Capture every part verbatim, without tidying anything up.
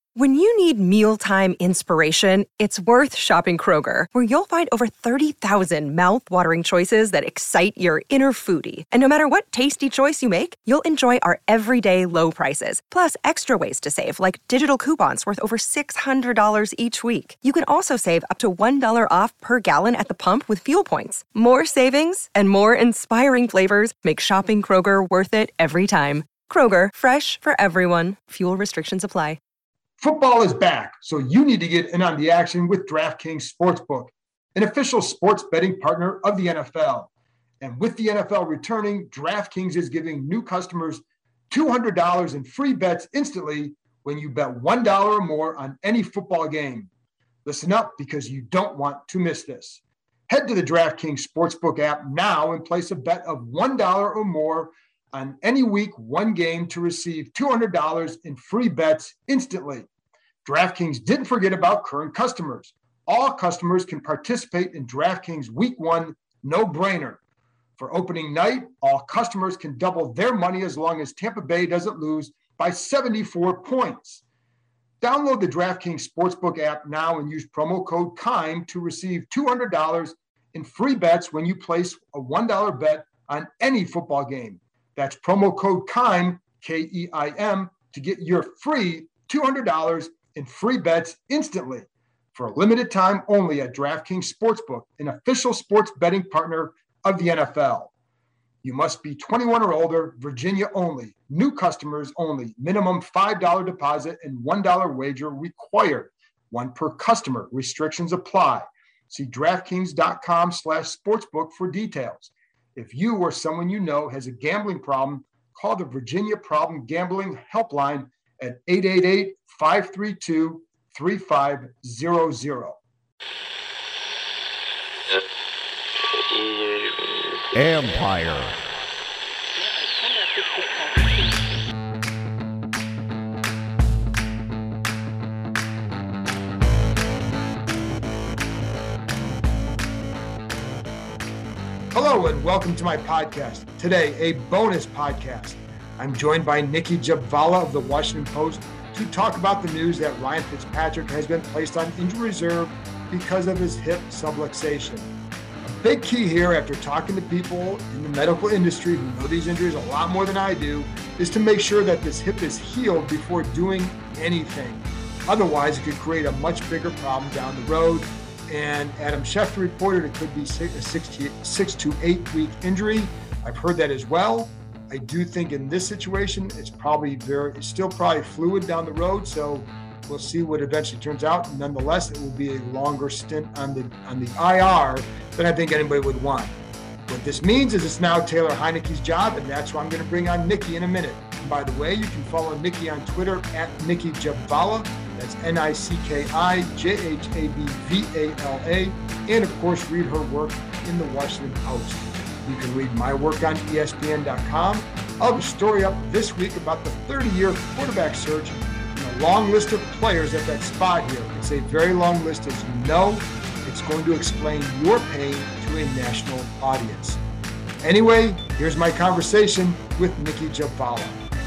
When you need mealtime inspiration, it's worth shopping Kroger, where you'll find over thirty thousand mouth-watering choices that excite your inner foodie. And no matter what tasty choice you make, you'll enjoy our everyday low prices, plus extra ways to save, like digital coupons worth over six hundred dollars each week. You can also save up to one dollar off per gallon at the pump with fuel points. More savings and more inspiring flavors make shopping Kroger worth it every time. Kroger, fresh for everyone. Fuel restrictions apply. Football is back, so you need to get in on the action with DraftKings Sportsbook, an official sports betting partner of the N F L. And with the N F L returning, DraftKings is giving new customers two hundred dollars in free bets instantly when you bet one dollar or more on any football game. Listen up, because you don't want to miss this. Head to the DraftKings Sportsbook app now and place a bet of one dollar or more on any week one game to receive two hundred dollars in free bets instantly. DraftKings didn't forget about current customers. All customers can participate in DraftKings Week one no-brainer. For opening night, all customers can double their money as long as Tampa Bay doesn't lose by seventy-four points. Download the DraftKings Sportsbook app now and use promo code KEIM to receive two hundred dollars in free bets when you place a one dollar bet on any football game. That's promo code KEIM, K E I M, to get your free two hundred dollars in free bets instantly for a limited time only at DraftKings Sportsbook, an official sports betting partner of the N F L. You must be twenty-one or older, Virginia only, new customers only, minimum five dollars deposit and one dollar wager required, one per customer. Restrictions apply. See DraftKings.com slash sportsbook for details. If you or someone you know has a gambling problem, call the Virginia Problem Gambling Helpline at eight eight eight, five three two, three five zero zero. Empire. Hello and welcome to my podcast. Today, a bonus podcast. I'm joined by Nicki Jhabvala of the Washington Post to talk about the news that Ryan Fitzpatrick has been placed on injury reserve because of his hip subluxation. A big key here, after talking to people in the medical industry who know these injuries a lot more than I do, is to make sure that this hip is healed before doing anything. Otherwise, it could create a much bigger problem down the road. And Adam Schefter reported it could be a six to, six to eight week injury. I've heard that as well. I do think in this situation, it's probably very, it's still probably fluid down the road. So we'll see what eventually turns out. Nonetheless, it will be a longer stint on the on the I R than I think anybody would want. What this means is it's now Taylor Heinicke's job, and that's why I'm going to bring on Nicki in a minute. And by the way, you can follow Nicki on Twitter at Nicki Jhabvala. That's N I C K I J H A B V A L A. And of course, read her work in the Washington Post. You can read my work on E S P N dot com. I'll have a story up this week about the thirty-year quarterback search and a long list of players at that spot here. It's a very long list, as you know. It's going to explain your pain to a national audience. Anyway, here's my conversation with Nicki Jhabvala.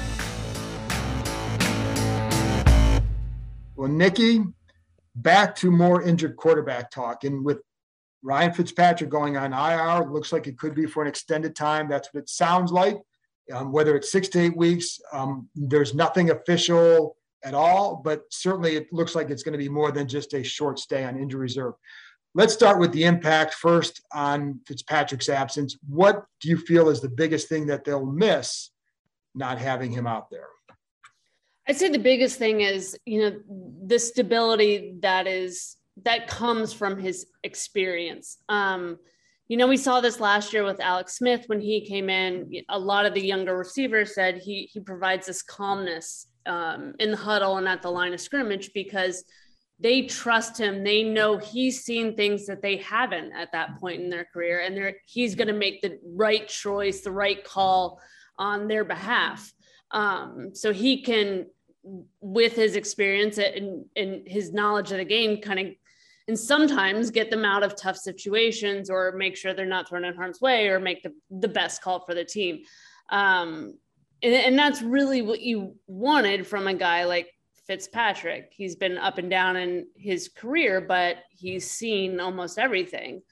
Well, Nicki, back to more injured quarterback talk. And with Ryan Fitzpatrick going on I R, looks like it could be for an extended time. That's what it sounds like. Um, whether it's six to eight weeks, um, there's nothing official at all, but certainly it looks like it's going to be more than just a short stay on injury reserve. Let's start with the impact first on Fitzpatrick's absence. What do you feel is the biggest thing that they'll miss not having him out there? I'd say the biggest thing is, you know, the stability that is that comes from his experience. Um, you know, we saw this last year with Alex Smith when he came in. A lot of the younger receivers said he he provides this calmness um, in the huddle and at the line of scrimmage because they trust him. They know he's seen things that they haven't at that point in their career, and they're, he's going to make the right choice, the right call on their behalf. Um, so he can, with his experience and, and his knowledge of the game, kind of, and sometimes get them out of tough situations or make sure they're not thrown in harm's way or make the, the best call for the team. Um, and, and that's really what you wanted from a guy like Fitzpatrick. He's been up and down in his career, but he's seen almost everything.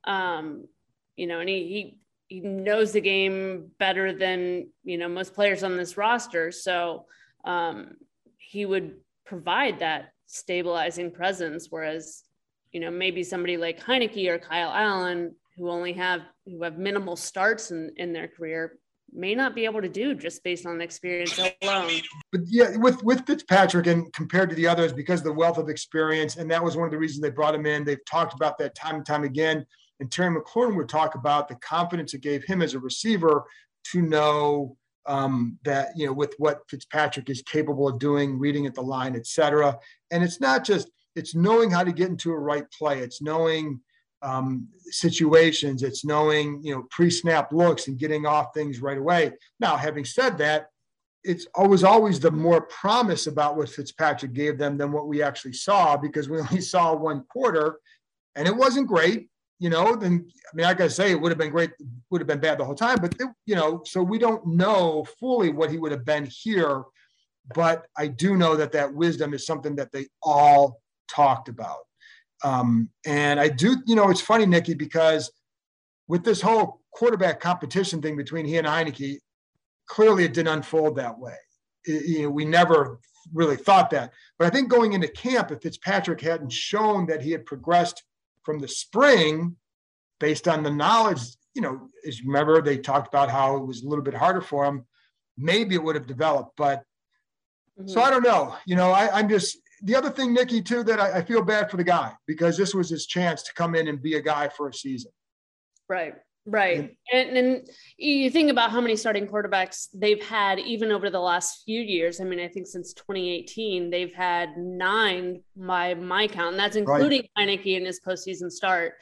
Um, you know, and he, he, he knows the game better than, you know, most players on this roster. So um, he would provide that stabilizing presence. Whereas, you know, maybe somebody like Heinicke or Kyle Allen, who only have, who have minimal starts in, in their career, may not be able to do just based on experience alone. But yeah, with, with Fitzpatrick and compared to the others, because of the wealth of experience, and that was one of the reasons they brought him in. They've talked about that time and time again. And Terry McLaurin would talk about the confidence it gave him as a receiver to know um, that, you know, with what Fitzpatrick is capable of doing, reading at the line, et cetera. And it's not just, it's knowing how to get into a right play. It's knowing um, situations. It's knowing, you know, pre-snap looks and getting off things right away. Now, having said that, it's always, always the more promise about what Fitzpatrick gave them than what we actually saw, because we only saw one quarter and it wasn't great. You know, then, I mean, I got to say, it would have been great, would have been bad the whole time, but, it, you know, so we don't know fully what he would have been here. But I do know that that wisdom is something that they all talked about. Um, and I do, you know, it's funny, Nikki, because with this whole quarterback competition thing between he and Heinicke, clearly it didn't unfold that way. It, you know, we never really thought that. But I think going into camp, if Fitzpatrick hadn't shown that he had progressed from the spring based on the knowledge, you know, as you remember, they talked about how it was a little bit harder for him. Maybe it would have developed, but mm-hmm. So I don't know. You know, I, I'm just, the other thing, Nikki, too, that I, I feel bad for the guy, because this was his chance to come in and be a guy for a season. Right. Right. And, and you think about how many starting quarterbacks they've had even over the last few years. I mean, I think since twenty eighteen, they've had nine by my count, and that's including right. Heinicke in his postseason start.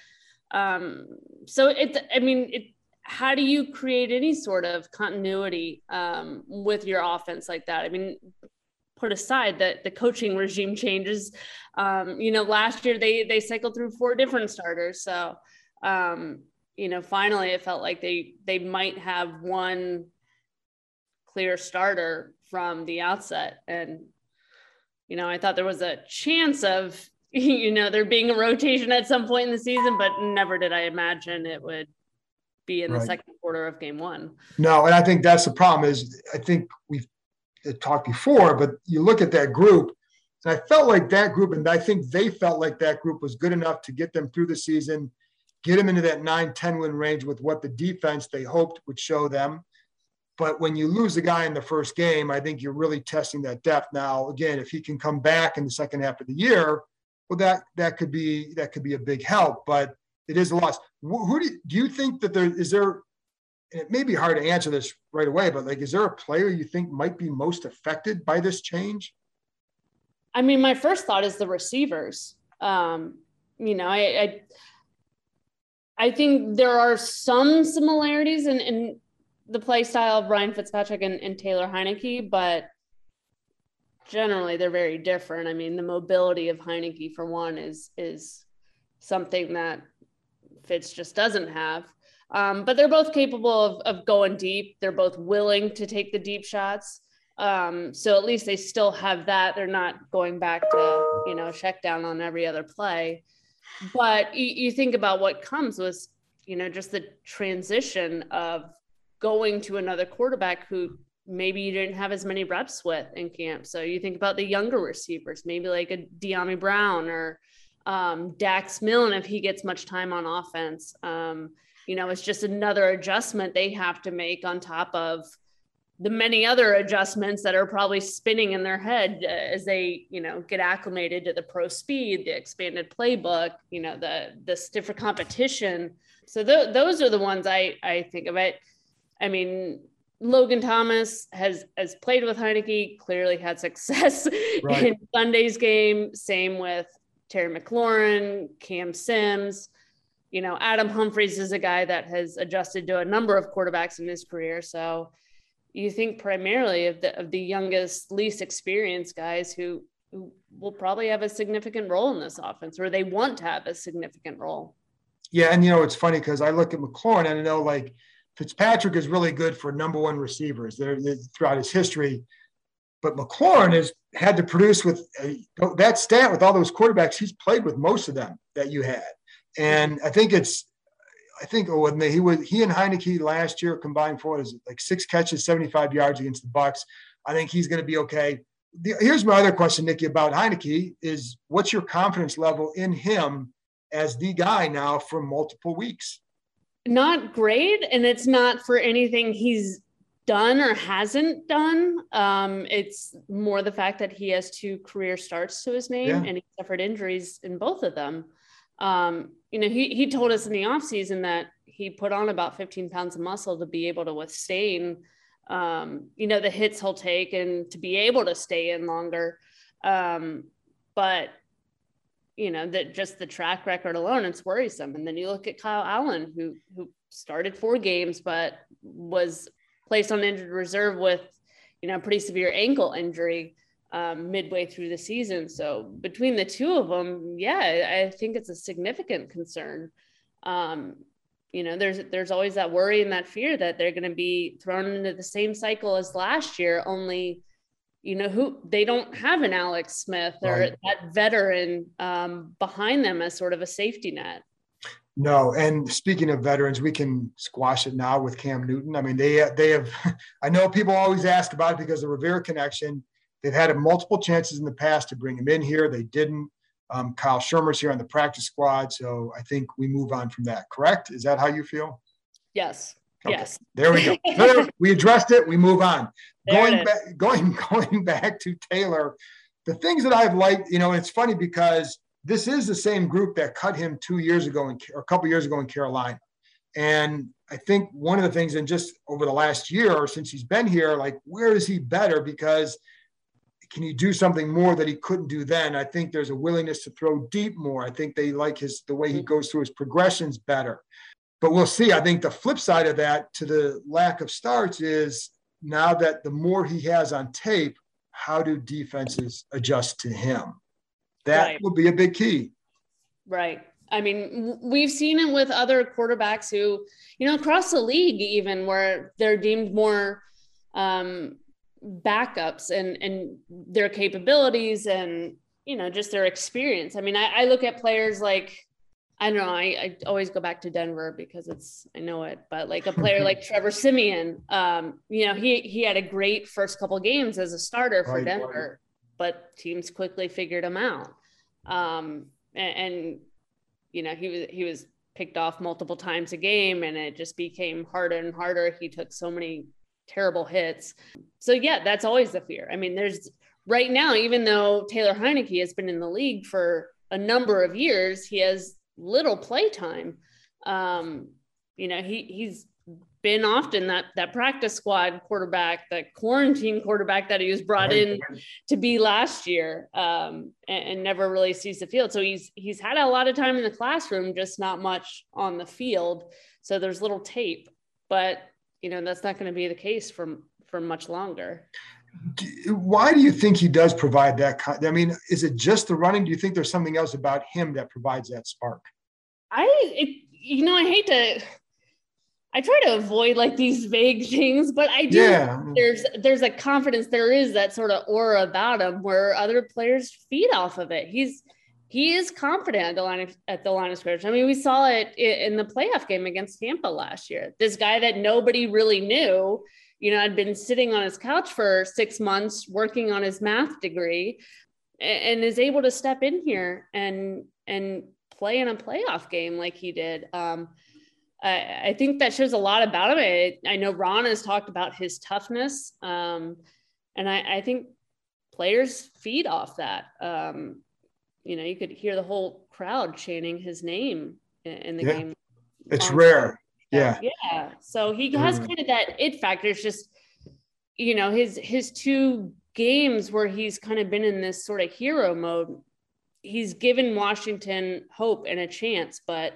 Um, so it's, I mean, it, how do you create any sort of continuity um, with your offense like that? I mean, put aside that the coaching regime changes, um, you know, last year they, they cycled through four different starters. So, um, you know, finally it felt like they, they might have one clear starter from the outset. And, you know, I thought there was a chance of, you know, there being a rotation at some point in the season, but never did I imagine it would be in the right. second quarter of game one. No. And I think that's the problem is I think we've talked before, but you look at that group and I felt like that group, and I think they felt like that group was good enough to get them through the season, get them into that nine, ten win range with what the defense they hoped would show them. But when you lose a guy in the first game, I think you're really testing that depth. Now, again, if he can come back in the second half of the year, well, that, that could be, that could be a big help, but it is a loss. Who, who do, do you think that there is there, and it may be hard to answer this right away, but like, is there a player you think might be most affected by this change? I mean, my first thought is the receivers. Um, you know, I, I, I think there are some similarities in, in the play style of Ryan Fitzpatrick and, and Taylor Heinicke, but generally they're very different. I mean, the mobility of Heinicke, for one, is is something that Fitz just doesn't have. Um, but they're both capable of, of going deep. They're both willing to take the deep shots. Um, so at least they still have that. They're not going back to, you know, check down on every other play. But you, you think about what comes with, you know, just the transition of going to another quarterback who maybe you didn't have as many reps with in camp. So you think about the younger receivers, maybe like a De'Ami Brown or um, Dax Milne, if he gets much time on offense. Um, you know, it's just another adjustment they have to make on top of the many other adjustments that are probably spinning in their head as they, you know, get acclimated to the pro speed, the expanded playbook, you know, the, the stiffer competition. So th- those are the ones I, I think of it. I mean, Logan Thomas has, has played with Heinicke, clearly had success right. in Sunday's game. Same with Terry McLaurin, Cam Sims. You know, Adam Humphries is a guy that has adjusted to a number of quarterbacks in his career. So you think primarily of the of the youngest, least experienced guys who, who will probably have a significant role in this offense, or they want to have a significant role. Yeah, and you know, it's funny because I look at McLaurin and I know like Fitzpatrick is really good for number one receivers. They're, they're throughout his history. But McLaurin has had to produce with uh, that stat with all those quarterbacks. He's played with most of them that you had. And I think it's, I think oh, when they, he was, he and Heineke last year combined for is like six catches, seventy-five yards against the Bucs. I think he's going to be okay. The, here's my other question, Nikki, about Heineke is what's your confidence level in him as the guy now for multiple weeks? Not great. And it's not for anything he's done or hasn't done. Um, it's more the fact that he has two career starts to his name, yeah. and he suffered injuries in both of them. Um, you know, he, he told us in the off season that he put on about fifteen pounds of muscle to be able to withstand, um, you know, the hits he'll take and to be able to stay in longer. Um, but, you know, that just the track record alone, it's worrisome. And then you look at Kyle Allen, who, who started four games, but was placed on injured reserve with, you know, a pretty severe ankle injury um, midway through the season. So between the two of them, yeah, I think it's a significant concern. Um, you know, there's, there's always that worry and that fear that they're going to be thrown into the same cycle as last year, only, you know, who they don't have an Alex Smith or right. that veteran um, behind them as sort of a safety net. No, and speaking of veterans, we can squash it now with Cam Newton. I mean, they they have. I know people always ask about it because of the Rivera connection. They've had multiple chances in the past to bring him in here. They didn't. Um, Kyle Shermer's here on the practice squad, so I think we move on from that. Correct? Is that how you feel? Yes. Okay. Yes. There we go. There, we addressed it. We move on. Going back, going going back to Taylor, the things that I've liked, you know, it's funny because this is the same group that cut him two years ago in, or a couple years ago in Carolina. And I think one of the things, and just over the last year or since he's been here, like, where is he better? Because can he do something more that he couldn't do then? I think there's a willingness to throw deep more. I think they like his, the way he goes through his progressions better. But we'll see. I think the flip side of that to the lack of starts is now that the more he has on tape, how do defenses adjust to him? That right. will be a big key. Right. I mean, we've seen it with other quarterbacks who, you know, across the league, even where they're deemed more um, backups and, and their capabilities and, you know, just their experience. I mean, I, I look at players like, I don't know, I, I always go back to Denver because it's, I know it, but like a player like Trevor Siemian, um, you know, he, he had a great first couple games as a starter for right, Denver, right. but teams quickly figured him out. Um, and, and, you know, he was, he was picked off multiple times a game and it just became harder and harder. He took so many terrible hits. So yeah, that's always the fear. I mean, there's right now, even though Taylor Heineke has been in the league for a number of years, he has little play time. Um, you know, he he's been often that that practice squad quarterback, that quarantine quarterback that he was brought in to be last year, um, and, and never really sees the field. So he's he's had a lot of time in the classroom, just not much on the field. So there's little tape, but you know that's not going to be the case for for much longer. Why do you think he does provide that? I mean, is it just the running? Do you think there's something else about him that provides that spark? I, it, you know, I hate to, I try to avoid like these vague things, but I do, yeah. there's, there's a confidence, there is that sort of aura about him where other players feed off of it. He's, he is confident at the line of, at the line of scrimmage. I mean, we saw it in the playoff game against Tampa last year. This guy that nobody really knew, you know, I'd been sitting on his couch for six months working on his math degree and, and is able to step in here and, and play in a playoff game like he did. Um, I, I think that shows a lot about him. I, I know Ron has talked about his toughness. Um, and I, I think players feed off that. Um, you know, you could hear the whole crowd chanting his name in, in the yeah. game. It's rare. Yeah. Yeah. So he has kind of that it factor. It's just, you know, his, his two games where he's kind of been in this sort of hero mode, he's given Washington hope and a chance, but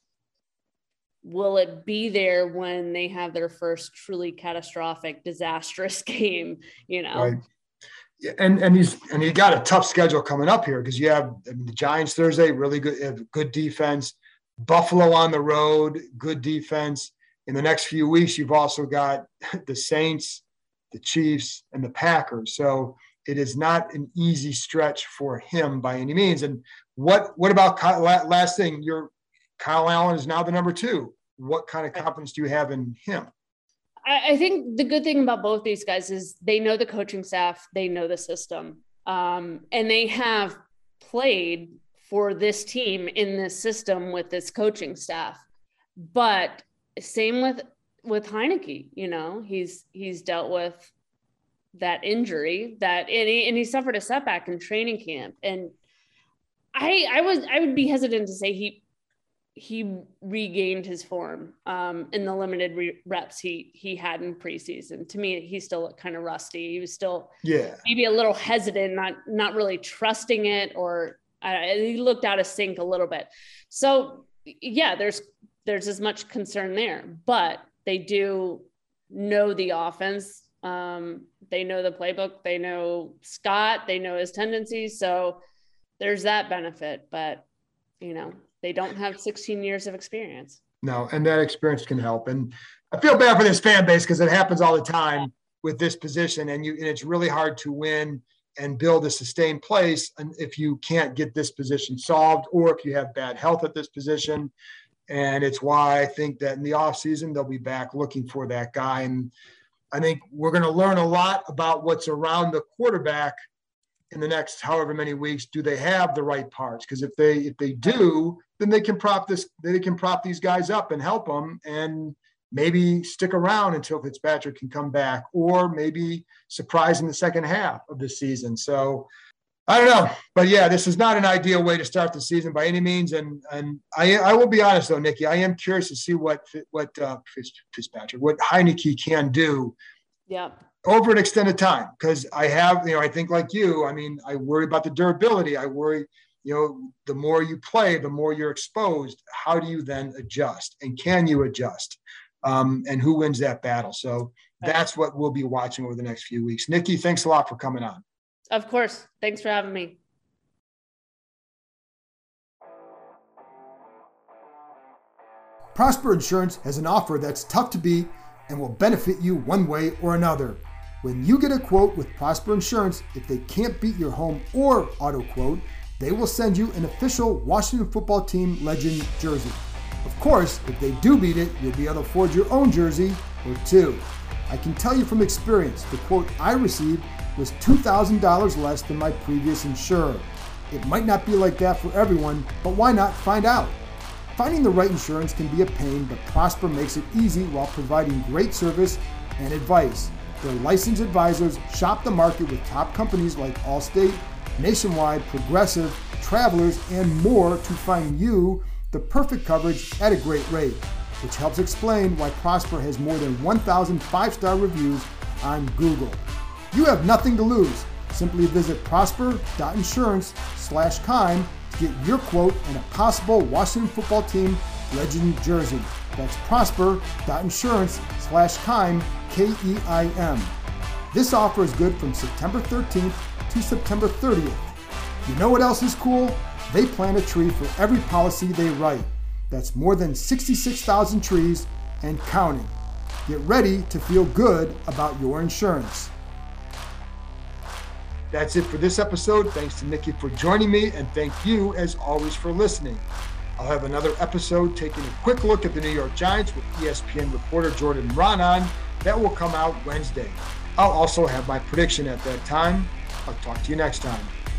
will it be there when they have their first truly catastrophic, disastrous game, you know? Right. Yeah, and, and he's, and he got a tough schedule coming up here because you have I mean, the Giants Thursday, really good, good defense. Buffalo on the road, good defense. In the next few weeks, you've also got the Saints, the Chiefs, and the Packers. So it is not an easy stretch for him by any means. And what what about Kyle, last thing? Your Kyle Allen is now the number two. What kind of confidence do you have in him? I think the good thing about both these guys is they know the coaching staff, they know the system, um, and they have played for this team in this system with this coaching staff. But same with with Heinicke, you know, he's he's dealt with that injury that and he, and he suffered a setback in training camp, and I I was I would be hesitant to say he. he regained his form um, in the limited re- reps he he had in preseason. To me, he still looked kind of rusty. He was still yeah maybe a little hesitant, not not really trusting it, or uh, he looked out of sync a little bit. So yeah, there's there's as much concern there, but they do know the offense. Um, they know the playbook. They know Scott. They know his tendencies. So there's that benefit, but you know, they don't have sixteen years of experience. No, and that experience can help. And I feel bad for this fan base because it happens all the time with this position, and you and it's really hard to win and build a sustained place and if you can't get this position solved or if you have bad health at this position. And it's why I think that in the offseason they'll be back looking for that guy. And I think we're going to learn a lot about what's around the quarterback in the next however many weeks. Do they have the right parts? Because if they if they do, then they can prop this they can prop these guys up and help them and maybe stick around until Fitzpatrick can come back, or maybe surprise in the second half of the season. So I don't know, but yeah, this is not an ideal way to start the season by any means. And and I I will be honest though, Nikki, I am curious to see what what uh, Fitzpatrick, what Heinicke can do. Yeah. Over an extended time, because I have, you know, I think like you, I mean, I worry about the durability. I worry, you know, the more you play, the more you're exposed. How do you then adjust? And can you adjust? Um, and who wins that battle? So that's what we'll be watching over the next few weeks. Nikki, thanks a lot for coming on. Of course. Thanks for having me. Prosper Insurance has an offer that's tough to beat and will benefit you one way or another. When you get a quote with Prosper Insurance, if they can't beat your home or auto quote, they will send you an official Washington football team legend jersey. Of course, if they do beat it, you'll be able to forge your own jersey or two. I can tell you from experience, the quote I received was two thousand dollars less than my previous insurer. It might not be like that for everyone, but why not find out? Finding the right insurance can be a pain, but Prosper makes it easy while providing great service and advice. Their licensed advisors shop the market with top companies like Allstate, Nationwide, Progressive, Travelers, and more to find you the perfect coverage at a great rate, which helps explain why Prosper has more than one thousand five-star reviews on Google. You have nothing to lose. Simply visit prosper.insurance slash Keim to get your quote and a possible Washington football team legend jersey. That's prosper.insurance slash Keim, K E I M. This offer is good from September thirteenth to September thirtieth. You know what else is cool? They plant a tree for every policy they write. That's more than sixty-six thousand trees and counting. Get ready to feel good about your insurance. That's it for this episode. Thanks to Nikki for joining me, and thank you, as always, for listening. I'll have another episode taking a quick look at the New York Giants with E S P N reporter Jordan Raanan. That will come out Wednesday. I'll also have my prediction at that time. I'll talk to you next time.